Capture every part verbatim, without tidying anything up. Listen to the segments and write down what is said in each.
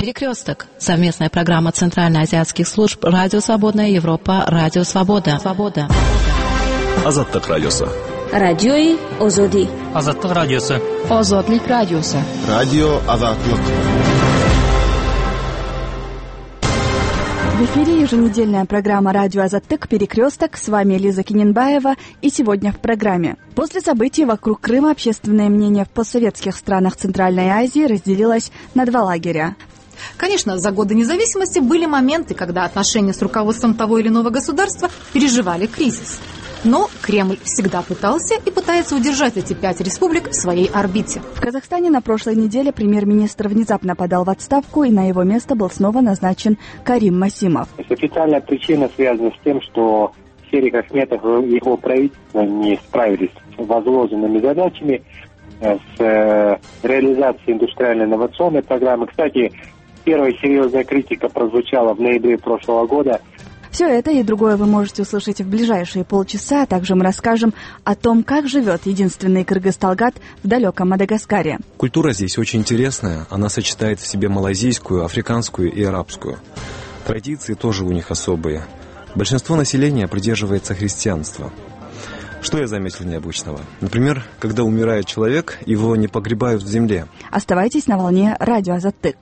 Перекресток. Совместная программа Центральноазиатских служб Радио Свободная Европа, Радио Свобода. Свобода. Азаттык радиосы. Радиои Озоди. Азаттык радиосы. Озодлик радиосы. Радио Азаттык. В эфире еженедельная программа «Радио Азаттык. Перекресток». С вами Лиза Киненбаева. И сегодня в программе. После событий вокруг Крыма общественное мнение в постсоветских странах Центральной Азии разделилось на два лагеря. Конечно, за годы независимости были моменты, когда отношения с руководством того или иного государства переживали кризис. Но Кремль всегда пытался и пытается удержать эти пять республик в своей орбите. В Казахстане на прошлой неделе премьер-министр внезапно подал в отставку, и на его место был снова назначен Карим Масимов. Официальная причина связана с тем, что Серик Ахметов и его правительство не справились с возложенными задачами, с реализацией индустриально-инновационной программы. Кстати, первая серьезная критика прозвучала в ноябре прошлого года. Все это и другое вы можете услышать в ближайшие полчаса, а также мы расскажем о том, как живет единственный кыргыз-талгат в далеком Мадагаскаре. Культура здесь очень интересная, она сочетает в себе малайзийскую, африканскую и арабскую. Традиции тоже у них особые. Большинство населения придерживается христианства. Что я заметил необычного? Например, когда умирает человек, его не погребают в земле. Оставайтесь на волне радио Азаттык.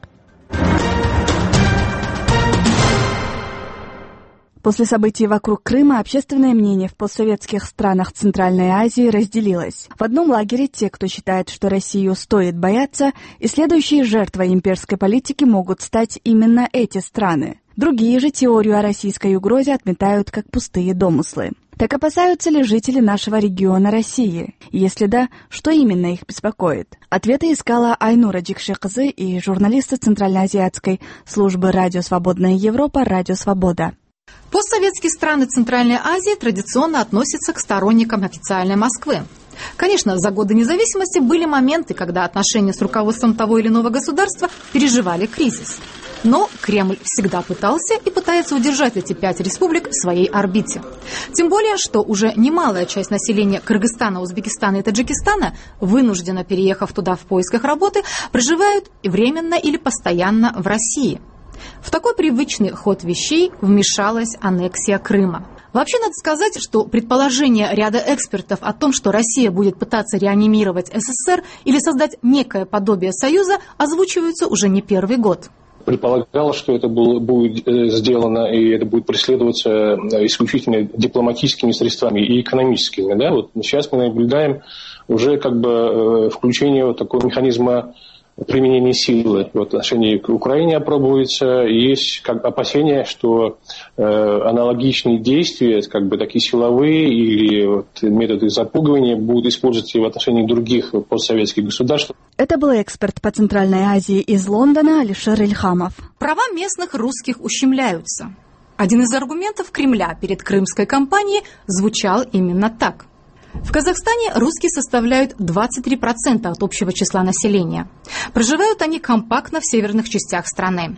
После событий вокруг Крыма общественное мнение в постсоветских странах Центральной Азии разделилось. В одном лагере те, кто считает, что Россию стоит бояться, и следующие жертвой имперской политики могут стать именно эти страны. Другие же теорию о российской угрозе отметают как пустые домыслы. Так опасаются ли жители нашего региона России? Если да, что именно их беспокоит? Ответы искала Айнура Джикши-кызы и журналисты Центральноазиатской службы «Радио Свободная Европа», «Радио Свобода». Постсоветские страны Центральной Азии традиционно относятся к сторонникам официальной Москвы. Конечно, за годы независимости были моменты, когда отношения с руководством того или иного государства переживали кризис. Но Кремль всегда пытался и пытается удержать эти пять республик в своей орбите. Тем более, что уже немалая часть населения Кыргызстана, Узбекистана и Таджикистана, вынужденно переехав туда в поисках работы, проживают временно или постоянно в России. В такой привычный ход вещей вмешалась аннексия Крыма. Вообще, надо сказать, что предположения ряда экспертов о том, что Россия будет пытаться реанимировать СССР или создать некое подобие союза, озвучиваются уже не первый год. Предполагалось, что это будет сделано и это будет преследоваться исключительно дипломатическими средствами и экономическими. Да? Вот сейчас мы наблюдаем уже как бы включение вот такого механизма применение силы в отношении к Украине опробуется. Есть как опасения, что э, аналогичные действия, как бы такие силовые или вот, методы запугивания будут использоваться и в отношении других постсоветских государств. Это был эксперт по Центральной Азии из Лондона Алишер Ильхамов. Права местных русских ущемляются. Один из аргументов Кремля перед крымской кампанией звучал именно так. В Казахстане русские составляют двадцать три процента от общего числа населения. Проживают они компактно в северных частях страны.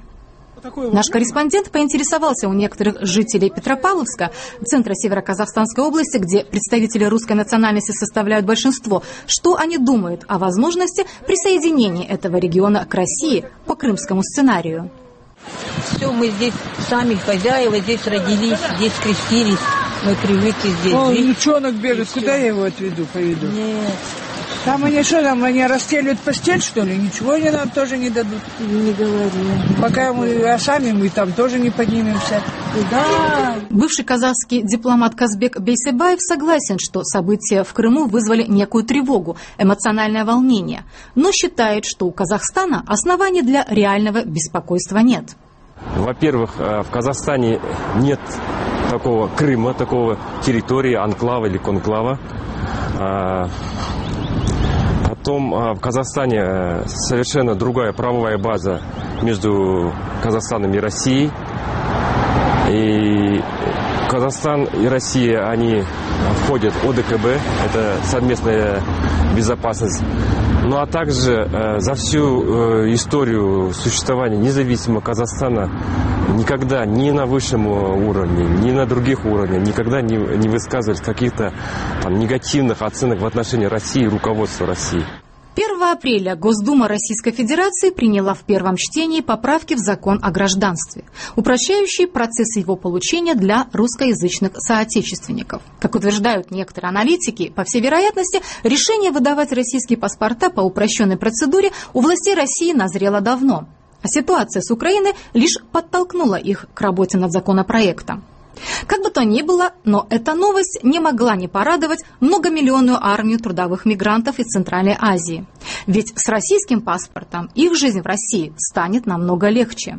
Наш корреспондент поинтересовался у некоторых жителей Петропавловска, центра Северо-Казахстанской области, где представители русской национальности составляют большинство, что они думают о возможности присоединения этого региона к России по крымскому сценарию. Все, мы здесь сами хозяева, здесь родились, здесь крестились. Мы привыкли здесь О, жить. внучонок бежит, куда я его отведу, поведу? Нет. Там они что, там они расстеливают постель, что ли? Ничего они нам тоже не дадут. Не говори. Пока мы, а сами мы там тоже не поднимемся. Да. Бывший казахский дипломат Казбек Бейсебаев согласен, что события в Крыму вызвали некую тревогу, эмоциональное волнение, но считает, что у Казахстана оснований для реального беспокойства нет. Во-первых, в Казахстане нет такого Крыма, такого территории, анклава или конклава. Потом в Казахстане совершенно другая правовая база между Казахстаном и Россией. И Казахстан и Россия, они входят в О Д К Б, это совместная безопасность. Ну а также э, за всю э, историю существования независимого Казахстана никогда ни на высшем уровне, ни на других уровнях никогда не, не высказывались каких-то там негативных оценок в отношении России и руководства России. первого апреля Госдума Российской Федерации приняла в первом чтении поправки в закон о гражданстве, упрощающие процесс его получения для русскоязычных соотечественников. Как утверждают некоторые аналитики, по всей вероятности, решение выдавать российские паспорта по упрощенной процедуре у властей России назрело давно, а ситуация с Украиной лишь подтолкнула их к работе над законопроектом. Как бы то ни было, но эта новость не могла не порадовать многомиллионную армию трудовых мигрантов из Центральной Азии. Ведь с российским паспортом их жизнь в России станет намного легче.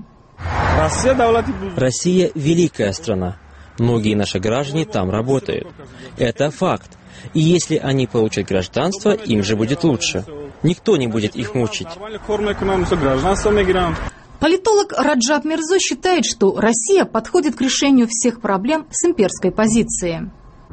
Россия – великая страна. Многие наши граждане там работают. Это факт. И если они получат гражданство, им же будет лучше. Никто не будет их мучить. Политолог Раджаб Мирзо считает, что Россия подходит к решению всех проблем с имперской позиции.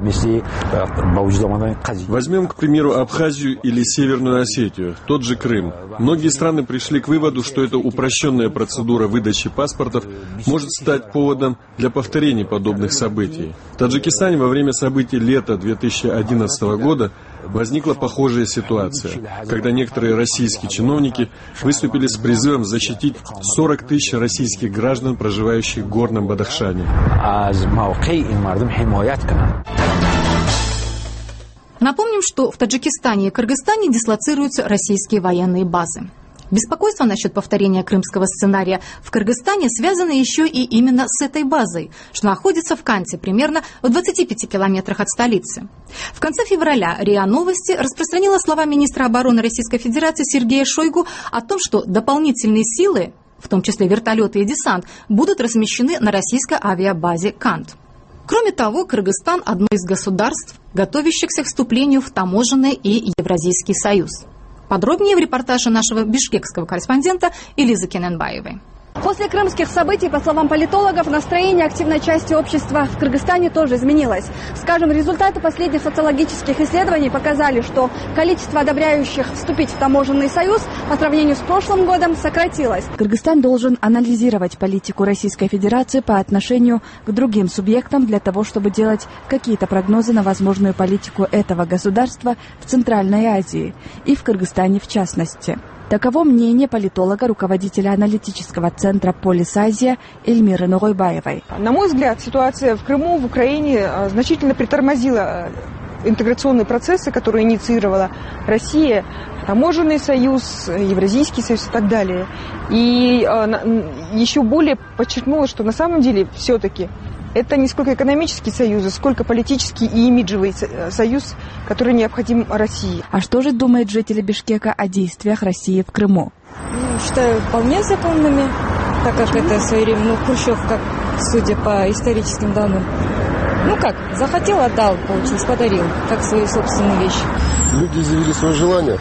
Возьмем, к примеру, Абхазию или Северную Осетию, тот же Крым. Многие страны пришли к выводу, что эта упрощенная процедура выдачи паспортов может стать поводом для повторения подобных событий. В Таджикистане во время событий лета две тысячи одиннадцатого года возникла похожая ситуация, когда некоторые российские чиновники выступили с призывом защитить сорок тысяч российских граждан, проживающих в Горном Бадахшане. Напомним, что в Таджикистане и Кыргызстане дислоцируются российские военные базы. Беспокойство насчет повторения крымского сценария в Кыргызстане связано еще и именно с этой базой, что находится в Канте, примерно в двадцати пяти километрах от столицы. В конце февраля РИА Новости распространила слова министра обороны Российской Федерации Сергея Шойгу о том, что дополнительные силы, в том числе вертолеты и десант, будут размещены на российской авиабазе Кант. Кроме того, Кыргызстан – одно из государств, готовящихся к вступлению в таможенный и Евразийский союз. Подробнее в репортаже нашего бишкекского корреспондента Элизы Кененбаевой. После крымских событий, по словам политологов, настроение активной части общества в Кыргызстане тоже изменилось. Скажем, результаты последних социологических исследований показали, что количество одобряющих вступить в таможенный союз по сравнению с прошлым годом сократилось. Кыргызстан должен анализировать политику Российской Федерации по отношению к другим субъектам для того, чтобы делать какие-то прогнозы на возможную политику этого государства в Центральной Азии и в Кыргызстане в частности. Таково мнение политолога, руководителя аналитического центра «Полис Азия» Эльмиры Нугойбаевой. На мой взгляд, ситуация в Крыму, в Украине значительно притормозила интеграционные процессы, которые инициировала Россия, таможенный союз, Евразийский союз и так далее. И еще более подчеркнула, что на самом деле все-таки это не сколько экономический союз, сколько политический и имиджевый союз, который необходим России. А что же думают жители Бишкека о действиях России в Крыму? Ну, считаю вполне законными, так как это в свое время, ну, Хрущев, как, судя по историческим данным, ну как, захотел, отдал, получилось, подарил, как свою собственную вещь. Люди изъявили свое желание.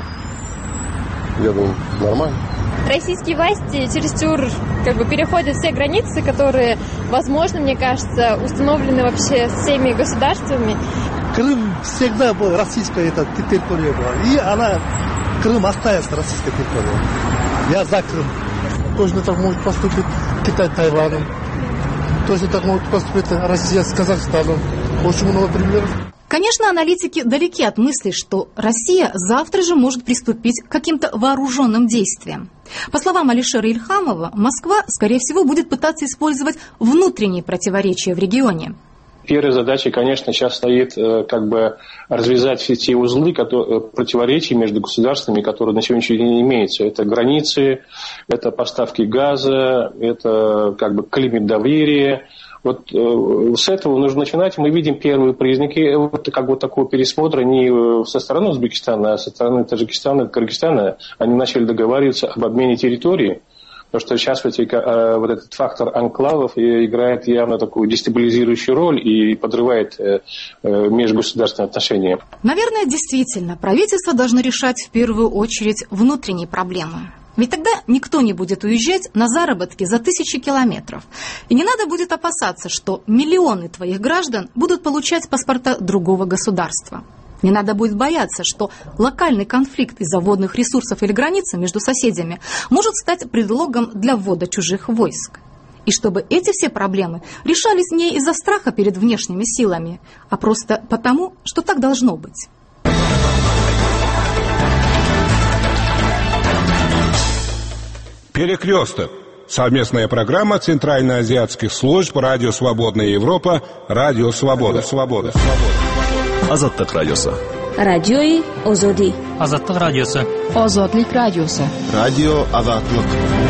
Я думаю, нормально. Российские власти чересчур как бы переходят все границы, которые, возможно, мне кажется, установлены вообще всеми государствами. Крым всегда был российской это, территорией была. И она, Крым остается российской территорией. Я за Крым. Точно так может поступить Китай Тайваном. Точно так может поступить Россия с Казахстаном. Очень много примеров. Конечно, аналитики далеки от мысли, что Россия завтра же может приступить к каким-то вооруженным действиям. По словам Алишера Ильхамова, Москва, скорее всего, будет пытаться использовать внутренние противоречия в регионе. Первой задачей, конечно, сейчас стоит как бы развязать все те узлы которые, противоречий между государствами, которые на сегодняшний день имеются. Это границы, это поставки газа, это как бы климат доверия. Вот э, с этого нужно начинать. Мы видим первые признаки вот, как бы такого пересмотра не со стороны Узбекистана, а со стороны Таджикистана и Кыргызстана. Они начали договариваться об обмене территории, потому что сейчас вот, э, вот этот фактор анклавов играет явно такую дестабилизирующую роль и подрывает э, э, межгосударственные отношения. Наверное, действительно, правительство должно решать в первую очередь внутренние проблемы. Ведь тогда никто не будет уезжать на заработки за тысячи километров. И не надо будет опасаться, что миллионы твоих граждан будут получать паспорта другого государства. Не надо будет бояться, что локальный конфликт из-за водных ресурсов или границы между соседями может стать предлогом для ввода чужих войск. И чтобы эти все проблемы решались не из-за страха перед внешними силами, а просто потому, что так должно быть. Перекресток. Совместная программа Центральноазиатских служб Радио Свободная Европа, Радио Свобода. Свобода. Азаттык радиосы. Радиои Озоди. Азаттык радиосы. Озодлик радиосы. Радио Азаттык.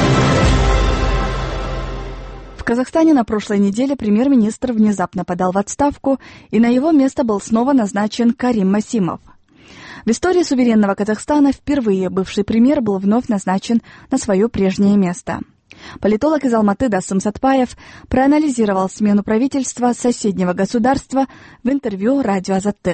В Казахстане на прошлой неделе премьер-министр внезапно подал в отставку, и на его место был снова назначен Карим Масимов. В истории суверенного Казахстана впервые бывший премьер был вновь назначен на свое прежнее место. Политолог из Алматы Дасым Сатпаев проанализировал смену правительства соседнего государства в интервью радио Азаттык.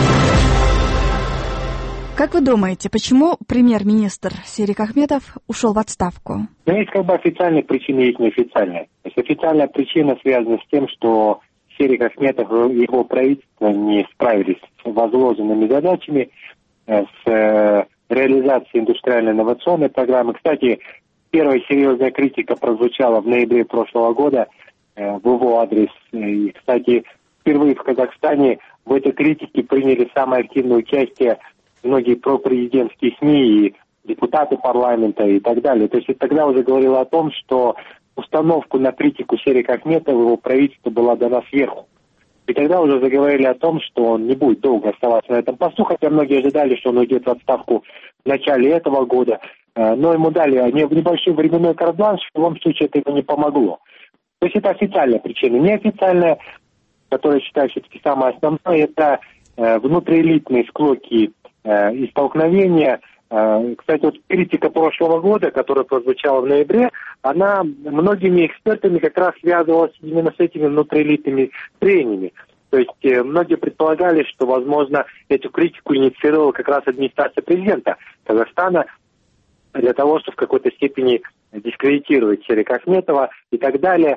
Как вы думаете, почему премьер-министр Серик Ахметов ушел в отставку? Ну, есть как бы официальные причины, есть неофициальные. То есть официальная причина связана с тем, что Серик Ахметов и его правительство не справились с возложенными задачами, с реализацией индустриально-инновационной программы. Кстати, первая серьезная критика прозвучала в ноябре прошлого года в его адрес. И, кстати, впервые в Казахстане в этой критике приняли самое активное участие многие пропрезидентские СМИ и депутаты парламента и так далее. То есть это тогда уже говорило о том, что установку на критику Серика Ахметова его правительство была дана сверху. И тогда уже заговорили о том, что он не будет долго оставаться на этом посту, хотя многие ожидали, что он уйдет в отставку в начале этого года. Но ему дали небольшой временной карт-бланш, в любом случае это ему не помогло. То есть это официальная причина. Неофициальная, которая, я считаю, все-таки самая основная, это внутриэлитные склоки и столкновения. Кстати, вот критика прошлого года, которая прозвучала в ноябре, она многими экспертами как раз связывалась именно с этими внутриэлитными трениями. То есть многие предполагали, что, возможно, эту критику инициировала как раз администрация президента Казахстана для того, чтобы в какой-то степени дискредитировать Серика Ахметова и так далее.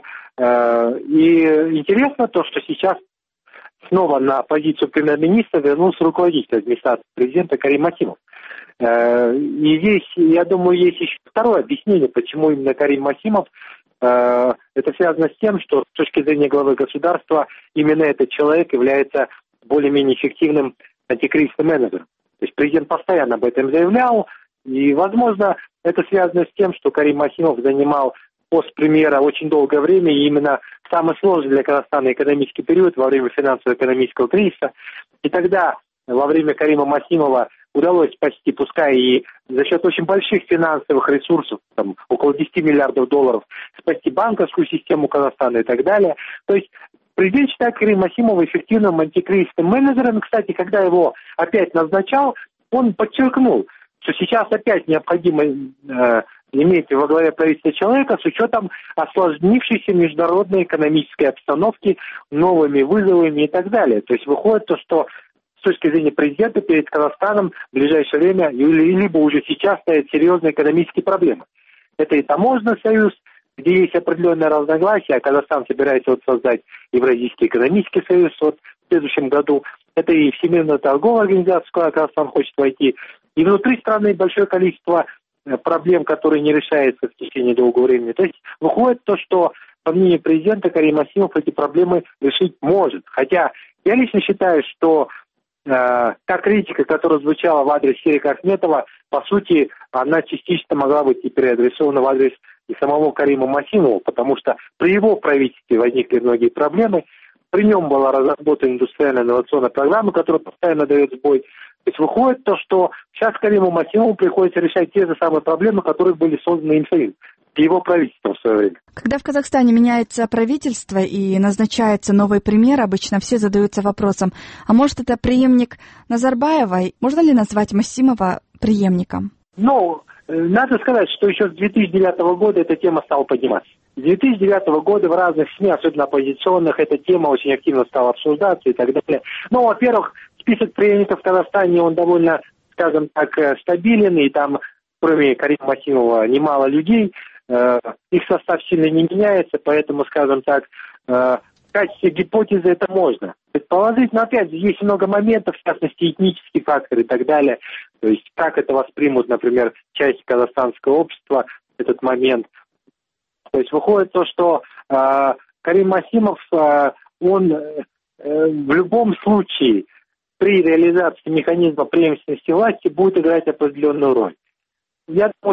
И интересно то, что сейчас снова на позицию премьер-министра вернулся руководитель администрации президента Карим Масимов. И здесь, я думаю, есть еще второе объяснение, почему именно Карим Масимов. Это связано с тем, что с точки зрения главы государства именно этот человек является более-менее эффективным антикризисным менеджером. То есть президент постоянно об этом заявлял, и, возможно, это связано с тем, что Карим Масимов занимал пост премьера очень долгое время, и именно самый сложный для Казахстана экономический период во время финансово-экономического кризиса. И тогда, во время Карима Масимова, удалось спасти, пускай и за счет очень больших финансовых ресурсов, там, около десять миллиардов долларов, спасти банковскую систему Казахстана и так далее. То есть президент считает Карима Масимова эффективным антикризисным менеджером. Кстати, когда его опять назначал, он подчеркнул, что сейчас опять необходимо э, иметь во главе правительства человека с учетом осложнившейся международной экономической обстановки, новыми вызовами и так далее. То есть выходит то, что с точки зрения президента перед Казахстаном в ближайшее время или, либо уже сейчас стоят серьезные экономические проблемы. Это и таможенный союз, где есть определенные разногласия, а Казахстан собирается вот создать Евразийский экономический союз вот в следующем году. Это и Всемирная торговая организация, в которую Казахстан хочет войти. И внутри страны большое количество проблем, которые не решаются в течение долгого времени. То есть выходит то, что, по мнению президента, Карим Масимов эти проблемы решить может. Хотя я лично считаю, что э, та критика, которая звучала в адрес Серика Ахметова, по сути, она частично могла быть и переадресована в адрес и самому Кариму Масимову, потому что при его правительстве возникли многие проблемы. При нем была разработана индустриально-инновационная программа, которая постоянно дает сбой. То есть выходит то, что сейчас Кариму Масимову приходится решать те же самые проблемы, которые были созданы им самим, его правительством в свое время. Когда в Казахстане меняется правительство и назначается новый премьер, обычно все задаются вопросом, а может это преемник Назарбаевой? Можно ли назвать Масимова преемником? Ну, надо сказать, что еще с две тысячи девятого года эта тема стала подниматься. С две тысячи девятого года в разных СМИ, особенно оппозиционных, эта тема очень активно стала обсуждаться и так далее. Ну, во-первых, список преемников в Казахстане, он довольно, скажем так, стабилен, и там, кроме Карима Масимова, немало людей. Их состав сильно не меняется, поэтому, скажем так, в качестве гипотезы это можно предположить. Но, опять же, есть много моментов, в частности, этнический фактор и так далее. То есть, как это воспримут, например, часть казахстанского общества, этот момент. То есть, выходит то, что э, Карим Масимов, э, он э, в любом случае при реализации механизма преемственности власти будет играть определенную роль. Я думаю, что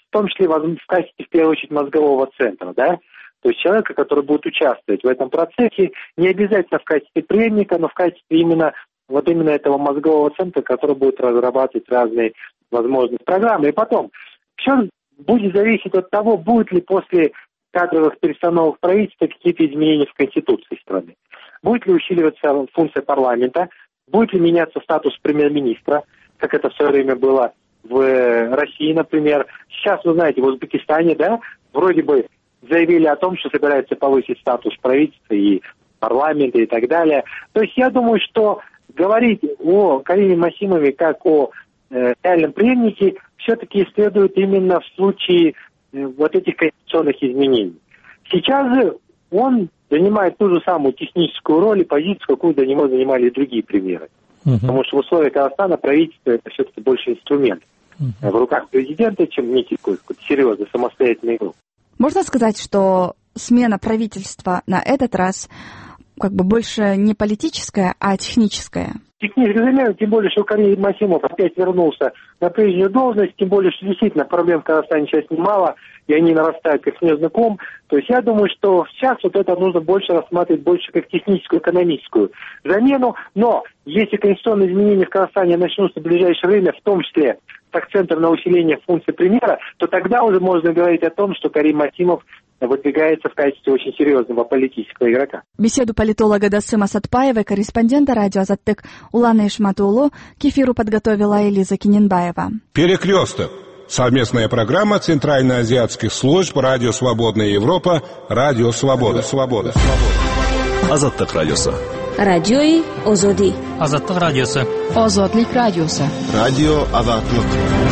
в том числе в качестве, в первую очередь, мозгового центра, да, то есть человека, который будет участвовать в этом процессе, не обязательно в качестве преемника, но в качестве именно, вот именно этого мозгового центра, который будет разрабатывать разные возможные программы. И потом, все будет зависеть от того, будут ли после кадровых перестановок правительства какие-то изменения в Конституции страны. Будет ли усиливаться функция парламента, будет ли меняться статус премьер-министра, как это в свое время было в России, например. Сейчас, вы знаете, в Узбекистане, да, вроде бы заявили о том, что собираются повысить статус правительства и парламента и так далее. То есть я думаю, что говорить о Кариме Масимове как о э, реальном преемнике все-таки следует именно в случае э, вот этих конституционных изменений. Сейчас же он занимает ту же самую техническую роль и позицию, какую до него занимали и другие премьеры. Uh-huh. Потому что в условиях Казахстана правительство это все-таки больше инструмент uh-huh. в руках президента, чем некий какой-то серьезный самостоятельный игрок. Можно сказать, что смена правительства на этот раз как бы больше не политическая, а техническая? Технически замена, тем более, что Карим Масимов опять вернулся на прежнюю должность, тем более, что действительно проблем в Казахстане сейчас немало, и они нарастают как снежный ком. То есть я думаю, что сейчас вот это нужно больше рассматривать больше как техническую, экономическую замену. Но если конституционные изменения в Казахстане начнутся в ближайшее время, в том числе с акцентом на усиление функции премьера, то тогда уже можно говорить о том, что Карим Масимов выдвигается в качестве очень серьезного политического игрока. Беседу политолога Дасыма Сатпаева и корреспондента радио «Азаттык» Улана Ишматулу к эфиру подготовила Элиза Киненбаева. Перекресток. Совместная программа Центральноазиатских служб Радио Свободная Европа, Радио Свобода. Свобода. Азаттык радиосы. Радиои Озоди. Азаттык радиосы. Озодлик радиосы. Радио Азаттык.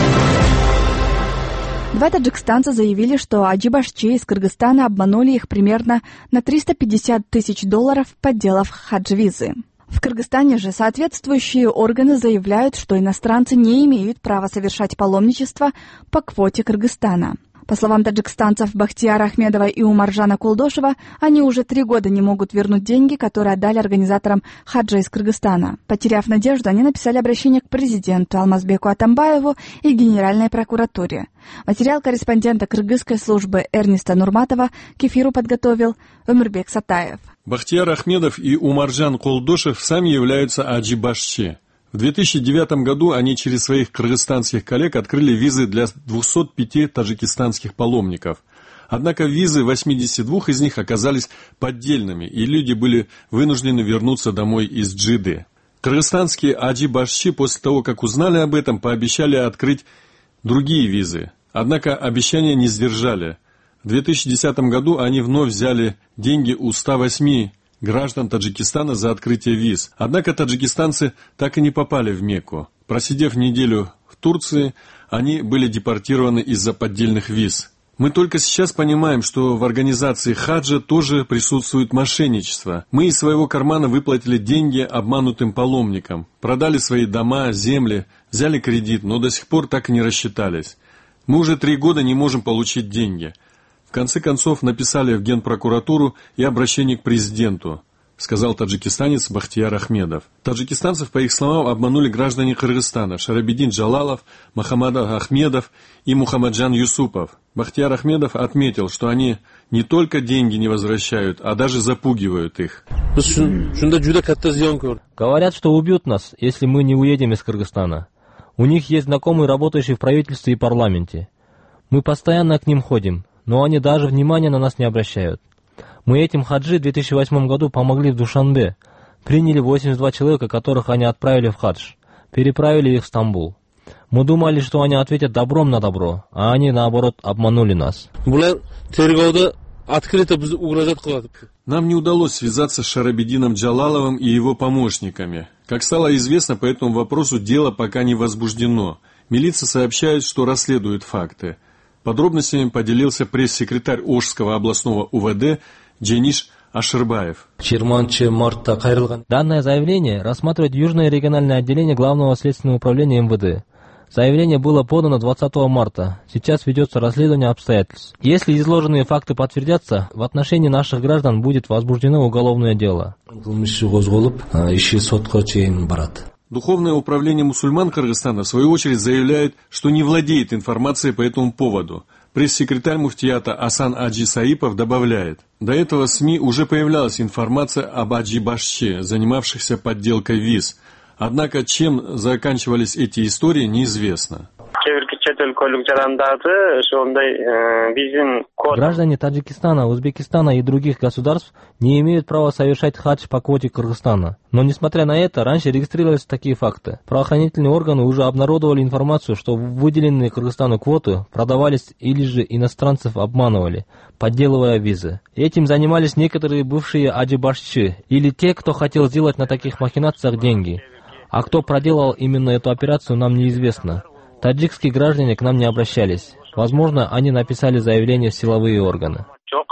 Два таджикстанца заявили, что аджибашчи из Кыргызстана обманули их примерно на триста пятьдесят тысяч долларов, подделав хадж-визы. В Кыргызстане же соответствующие органы заявляют, что иностранцы не имеют права совершать паломничество по квоте Кыргызстана. По словам таджикстанцев Бахтияра Ахмедова и Умаржана Кулдошева, они уже три года не могут вернуть деньги, которые отдали организаторам хаджа из Кыргызстана. Потеряв надежду, они написали обращение к президенту Алмазбеку Атамбаеву и Генеральной прокуратуре. Материал корреспондента кыргызской службы Эрниста Нурматова к эфиру подготовил Өмирбек Сатаев. Бахтияр Ахмедов и Умаржан Кулдошев сами являются аджибашчи. В две тысячи девятом году они через своих кыргызстанских коллег открыли визы для двухсот пяти таджикистанских паломников. Однако визы восьмидесяти двух из них оказались поддельными, и люди были вынуждены вернуться домой из Джиды. Кыргызстанские аджибашчи после того, как узнали об этом, пообещали открыть другие визы. Однако обещания не сдержали. В две тысячи десятом году они вновь взяли деньги у ста восьми граждан Таджикистана за открытие виз. Однако таджикистанцы так и не попали в Мекку. Просидев неделю в Турции, они были депортированы из-за поддельных виз. Мы только сейчас понимаем, что в организации хаджа тоже присутствует мошенничество. Мы из своего кармана выплатили деньги обманутым паломникам, продали свои дома, земли, взяли кредит, но до сих пор так и не рассчитались. Мы уже три года не можем получить деньги. В конце концов написали в Генпрокуратуру и обращение к президенту, сказал таджикистанец Бахтияр Ахмедов. Таджикистанцев, по их словам, обманули граждане Кыргызстана Шарабидин Джалалов, Махамад Ахмедов и Мухаммаджан Юсупов. Бахтияр Ахмедов отметил, что они не только деньги не возвращают, а даже запугивают их. Говорят, что убьют нас, если мы не уедем из Кыргызстана. У них есть знакомые, работающие в правительстве и парламенте. Мы постоянно к ним ходим, но они даже внимания на нас не обращают. Мы этим хаджи в две тысячи восьмом году помогли в Душанбе. Приняли восемьдесят два человека, которых они отправили в хадж. Переправили их в Стамбул. Мы думали, что они ответят добром на добро, а они, наоборот, обманули нас. Нам не удалось связаться с Шарабидином Джалаловым и его помощниками. Как стало известно, по этому вопросу дело пока не возбуждено. Милиция сообщает, что расследует факты. Подробностями поделился пресс-секретарь Ошского областного УВД Джениш Аширбаев. Данное заявление рассматривает Южное региональное отделение Главного следственного управления МВД. Заявление было подано двадцатого марта. Сейчас ведется расследование обстоятельств. Если изложенные факты подтвердятся, в отношении наших граждан будет возбуждено уголовное дело. Духовное управление мусульман Кыргызстана в свою очередь заявляет, что не владеет информацией по этому поводу. Пресс-секретарь муфтията Асан Аджи Саипов добавляет, до этого СМИ уже появлялась информация об Аджи-Башче, занимавшихся подделкой виз. Однако чем заканчивались эти истории, неизвестно. Граждане Таджикистана, Узбекистана и других государств не имеют права совершать хадж по квоте Кыргызстана. Но несмотря на это, раньше регистрировались такие факты. Правоохранительные органы уже обнародовали информацию, что выделенные Кыргызстану квоты продавались или же иностранцев обманывали, подделывая визы. Этим занимались некоторые бывшие аджи-башчи или те, кто хотел сделать на таких махинациях деньги. А кто проделал именно эту операцию, нам неизвестно. Таджикские граждане к нам не обращались. Возможно, они написали заявление в силовые органы.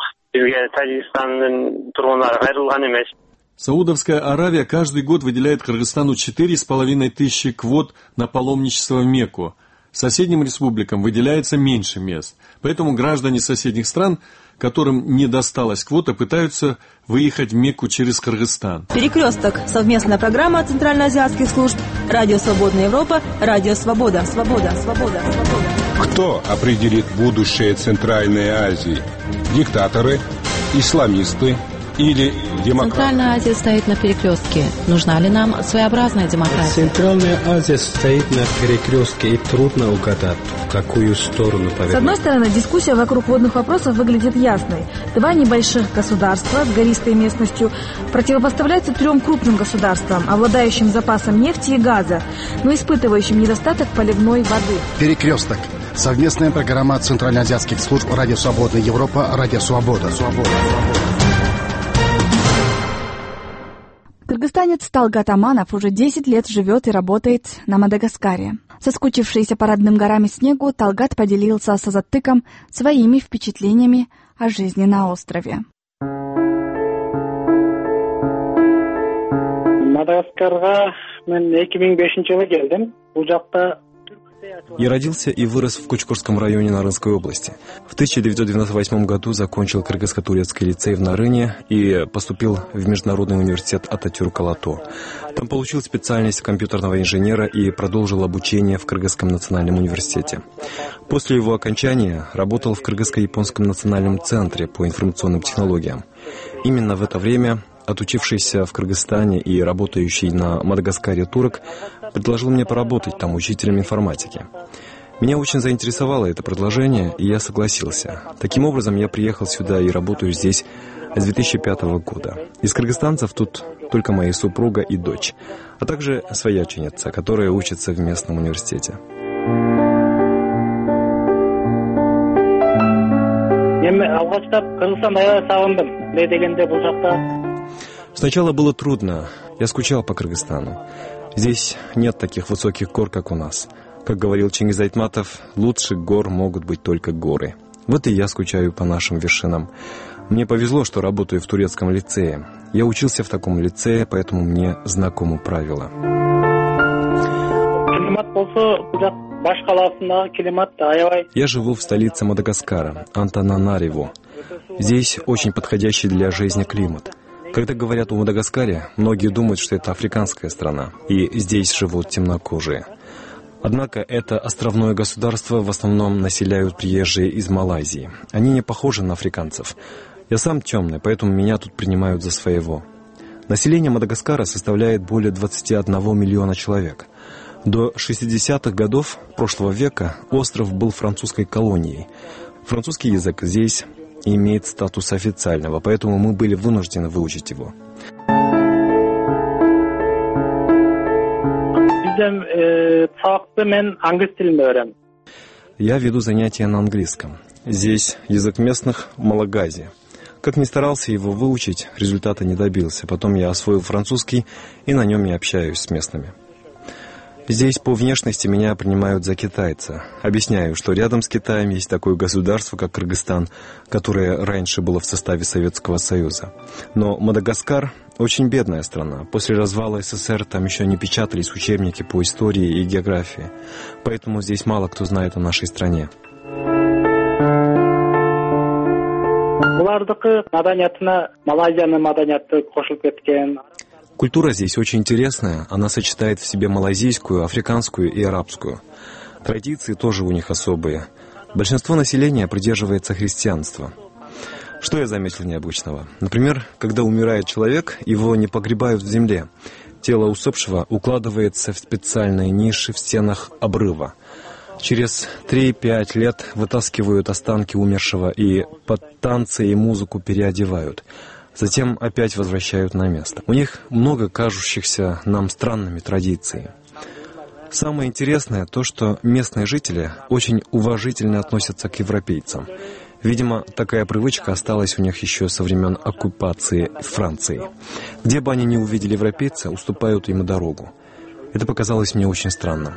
Саудовская Аравия каждый год выделяет Кыргызстану четыре с половиной тысячи квот на паломничество в Мекку. Соседним республикам выделяется меньше мест. Поэтому граждане соседних стран, которым не досталась квота, пытаются выехать в Мекку через Кыргызстан. Перекресток. Совместная программа центральноазиатских служб. Радио Свободная Европа. Радио Свобода. Свобода. Свобода. Свобода. Кто определит будущее Центральной Азии? Диктаторы? Исламисты? Или демократы? Центральная Азия стоит на перекрестке. Нужна ли нам своеобразная демократия? Центральная Азия стоит на перекрестке, и трудно угадать, в какую сторону повернуть. С одной стороны, дискуссия вокруг водных вопросов выглядит ясной. Два небольших государства с гористой местностью противопоставляются трем крупным государствам, обладающим запасом нефти и газа, но испытывающим недостаток поливной воды. Перекресток. Совместная программа центральноазиатских служб Радио Свободная Европа, Радио Свобода. Свобода. Кыргызстанец Талгат Аманов уже десять лет живет и работает на Мадагаскаре. Соскучившийся по родным горам и снегу, Талгат поделился с Азаттыком своими впечатлениями о жизни на острове. Мадагаскарга мен эки миң бешинчи жылы келдим. Бул жакта Я родился и вырос в Кучкурском районе Нарынской области. В тысяча девятьсот девяносто восьмом году закончил Кыргызско-турецкий лицей в Нарыне и поступил в Международный университет Ататюрк-Алато. Там получил специальность компьютерного инженера и продолжил обучение в Кыргызском национальном университете. После его окончания работал в Кыргызско-японском национальном центре по информационным технологиям. Именно в это время отучившийся в Кыргызстане и работающий на Мадагаскаре турок предложил мне поработать там учителем информатики. Меня очень заинтересовало это предложение, и я согласился. Таким образом, я приехал сюда и работаю здесь с две тысячи пятого года. Из кыргызстанцев тут только моя супруга и дочь, а также свояченица, которая учится в местном университете. Сначала было трудно. Я скучал по Кыргызстану. Здесь нет таких высоких гор, как у нас. Как говорил Чингиз Айтматов, лучше гор могут быть только горы. Вот и я скучаю по нашим вершинам. Мне повезло, что работаю в турецком лицее. Я учился в таком лицее, поэтому мне знакомы правила. Я живу в столице Мадагаскара, Антананариву. Здесь очень подходящий для жизни климат. Когда говорят о Мадагаскаре, многие думают, что это африканская страна, и здесь живут темнокожие. Однако это островное государство в основном населяют приезжие из Малайзии. Они не похожи на африканцев. Я сам темный, поэтому меня тут принимают за своего. Население Мадагаскара составляет более двадцати одного миллиона человек. До шестидесятых годов прошлого века остров был французской колонией. Французский язык здесь имеет статус официального, поэтому мы были вынуждены выучить его. Я веду занятия на английском. Здесь язык местных – малагази. Как ни старался его выучить, результата не добился. Потом я освоил французский, и на нем я общаюсь с местными. Здесь по внешности меня принимают за китайца. Объясняю, что рядом с Китаем есть такое государство, как Кыргызстан, которое раньше было в составе Советского Союза. Но Мадагаскар очень бедная страна. После развала СССР там еще не печатались учебники по истории и географии. Поэтому здесь мало кто знает о нашей стране. Культура здесь очень интересная, она сочетает в себе малайзийскую, африканскую и арабскую. Традиции тоже у них особые. Большинство населения придерживается христианства. Что я заметил необычного? Например, когда умирает человек, его не погребают в земле. Тело усопшего укладывается в специальные ниши в стенах обрыва. Через три-пять лет вытаскивают останки умершего и под танцы и музыку переодевают. Затем опять возвращают на место. У них много кажущихся нам странными традиций. Самое интересное то, что местные жители очень уважительно относятся к европейцам. Видимо, такая привычка осталась у них еще со времен оккупации Франции. Где бы они ни увидели европейца, уступают ему дорогу. Это показалось мне очень странным.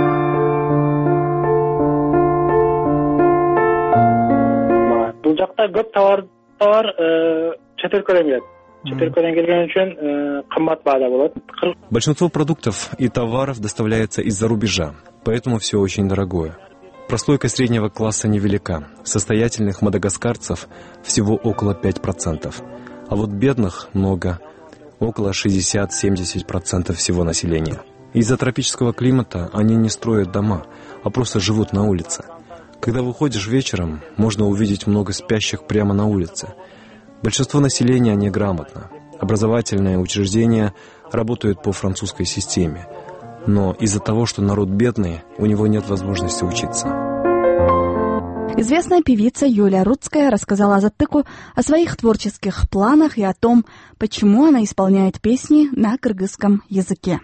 Большинство продуктов и товаров доставляется из-за рубежа, поэтому все очень дорогое. Прослойка среднего класса невелика. Состоятельных мадагаскарцев всего около пяти процентов. А вот бедных много, около шестьдесят-семьдесят процентов всего населения. Из-за тропического климата они не строят дома, а просто живут на улице. Когда выходишь вечером, можно увидеть много спящих прямо на улице. Большинство населения неграмотно. Образовательные учреждения работают по французской системе. Но из-за того, что народ бедный, у него нет возможности учиться. Известная певица Юлия Рудская рассказала Азаттыку о своих творческих планах и о том, почему она исполняет песни на кыргызском языке.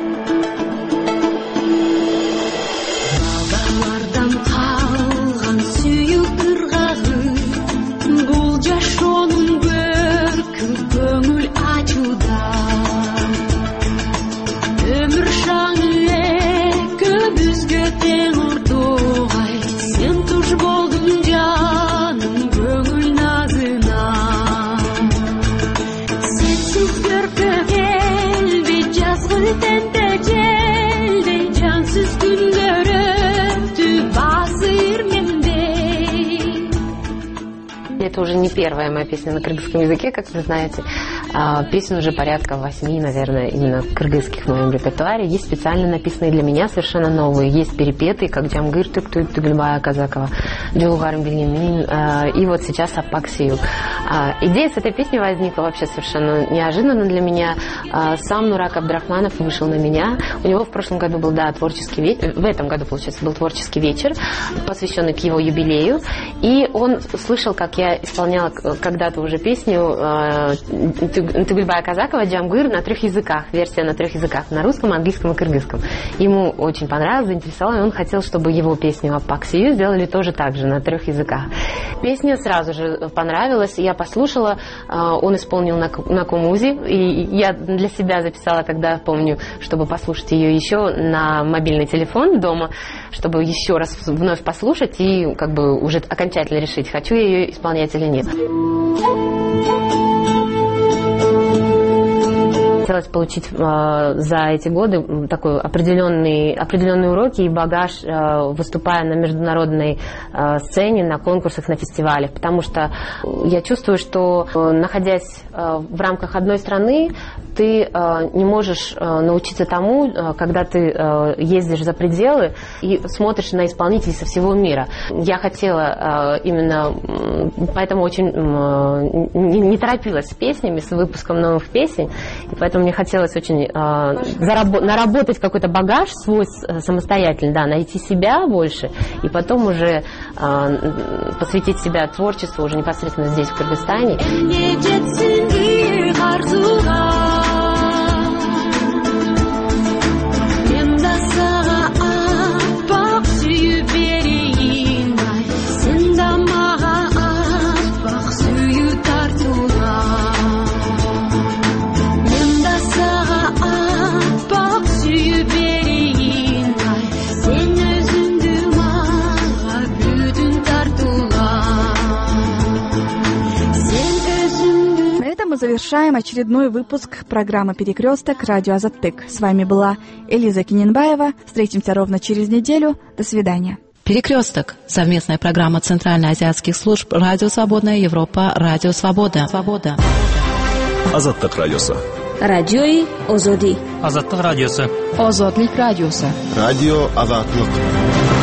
Это уже не первая моя песня на кыргызском языке, как вы знаете. Песен уже порядка восьми, наверное, именно кыргызских в моем репертуаре. Есть специально написанные для меня, совершенно новые. Есть перепетые, как «Джамгыр Тугульбая Казакова», «Джулгарм Бельямин», и вот сейчас «Апаксию». Идея с этой песни возникла вообще совершенно неожиданно для меня. Сам Нурак Абдрахманов вышел на меня. У него в прошлом году был, да, творческий вечер. В этом году, получается, был творческий вечер, посвященный к его юбилею. И он слышал, как я исполняла когда-то уже песню Тугульбая Казакова «Джамгыр» на трех языках. Версия на трех языках. На русском, английском и кыргызском. Ему очень понравилось, заинтересовало, и он хотел, чтобы его песню «Апаксию» сделали тоже так же, на трех языках. Песня сразу же понравилась. Я послушала, он исполнил на, на кумузе, и я для себя записала, тогда помню, чтобы послушать ее еще на мобильный телефон дома, чтобы еще раз вновь послушать и как бы уже окончательно решить, хочу я ее исполнять или нет. Хотелось получить э, за эти годы такой определенный, определенные уроки и багаж, э, выступая на международной э, сцене, на конкурсах, на фестивалях. Потому что я чувствую, что э, находясь э, в рамках одной страны, ты э, не можешь э, научиться тому, э, когда ты э, ездишь за пределы и смотришь на исполнителей со всего мира. Я хотела э, именно, э, поэтому очень э, не, не торопилась с песнями, с выпуском новых песен. И поэтому мне хотелось очень э, заработ- наработать какой-то багаж свой самостоятельно, да, найти себя больше, и потом уже э, посвятить себя творчеству уже непосредственно здесь, в Кыргызстане. Мы завершаем очередной выпуск программы «Перекресток» радио Азаттык. С вами была Элиза Киненбаева. Встретимся ровно через неделю. До свидания. «Перекресток» — совместная программа Центральноазиатских служб «Радио Свободная Европа», «Радио Свобода». Свобода. Азаттык радиосы. Радиои Озоди. Азаттык радиосы. Озодлик радиосы. Радио Азаттык.